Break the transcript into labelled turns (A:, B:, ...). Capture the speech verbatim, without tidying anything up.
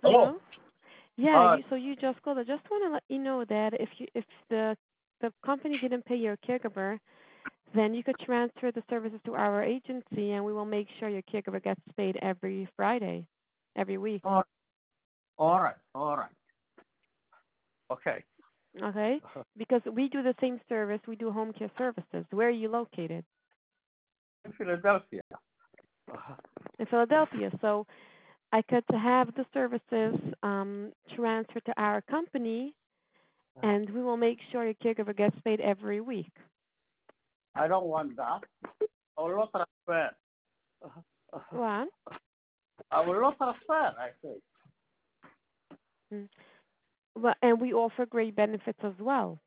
A: Oh,
B: Hello? Yeah,
A: uh,
B: you so you just called. I just want to let you know that if you if the the company didn't pay your caregiver, then you could transfer the services to our agency, and we will make sure your caregiver gets paid every Friday, every week.
A: all, all right, all right. Okay.
B: Okay? Because we do the same service. We do home care services. Where are you located?
A: In Philadelphia. Uh,
B: In Philadelphia. So I could have the services um, transferred to our company, and we will make sure your caregiver gets paid every week.
A: I don't want that. I will not transfer. Uh,
B: What?
A: I will not transfer, I say.
B: Mm. Well, and we offer great benefits as well.